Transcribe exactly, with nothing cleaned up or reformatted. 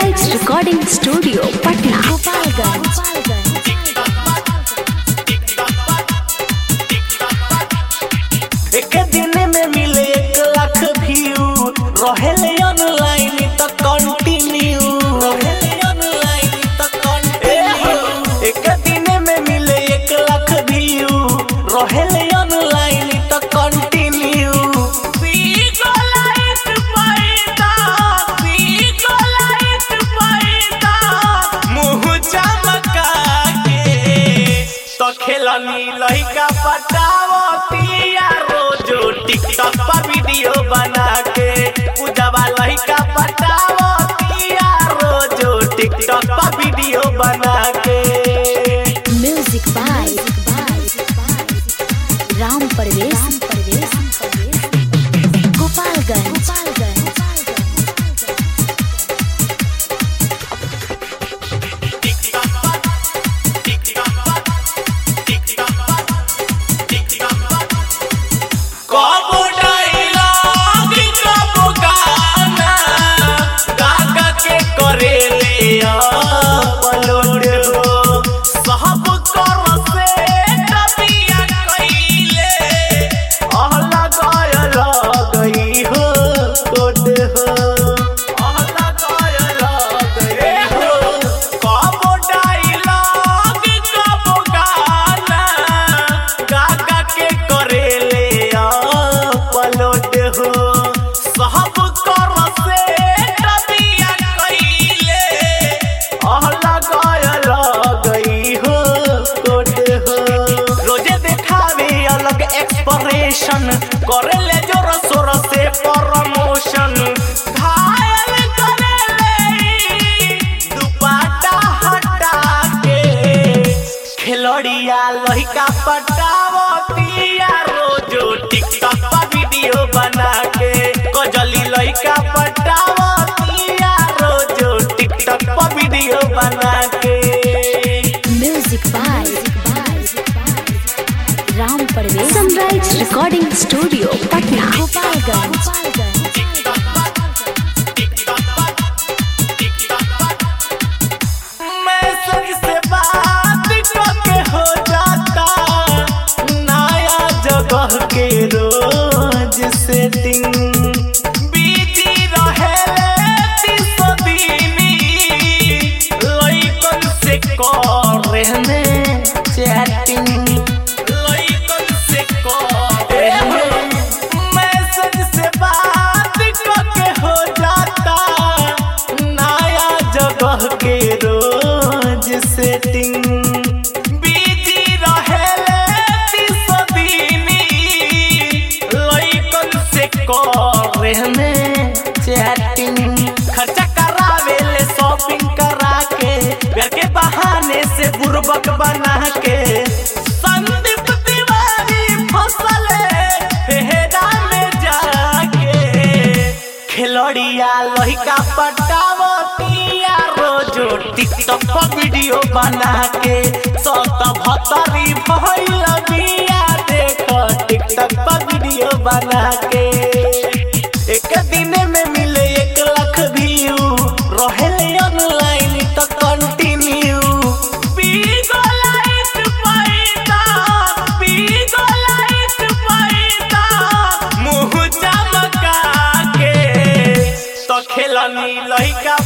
Sunrise recording studio Patna Gopalganj. एक दिन में मिले एक लाख व्यू रहेले ऑनलाइन तो कंटिन्यू रहेले ऑनलाइन तो कंटिन्यू एक दिन में मिले एक लाख व्यू रहेले ऑनलाइन तो कंटिन्यू वीगो लाइट पैदा वीगो लाइट पैदा मुंह चमका के तो खेलनी लइका पटावतिया टिकटॉक पर वीडियो बना के पूजावा लइका पटावतिया रोजो टिकटॉक पर वीडियो बना के। Music by Ram Parvesh Gopalganj. करेले जोर शोर से प्रमोशन घायल करेले दुपट्टा हटा के खिलड़िया लइका पटावतिया रोजो टिकटॉक पर वीडियो बना के कजली लइका पटावतिया रोजो टिकटॉक पर वीडियो बना के। Music by Ram Parvesh sunrise recording studio Patna Gopalganj. Message से बात करके हो जाता नया जगह के रोज सेटिंग बिजी रहेले तीस दिनी लइकन से करे में चैटिंग के रोज सेटिंग बिजी रहेले तीस दिनी लइकन से करे में चैटिंग खर्चा करावेले शॉपिंग करा के घर के बहाने से बुर्बक बना के संदीप तिवारी फसले फेहरा में जाके खिलड़िया लइका पटावतिया रोजो टिकटॉक पर वीडियो बना के सत भतरी भइल बिया देखो टिकटॉक पर वीडियो बना के एक दिन में मिले एक लाख व्यू रहेले ऑनलाइन तो कंटिन्यू वीगो लाइट पैदा वीगो लाइट पैदा मुंह चमका के तो खेलनी लइका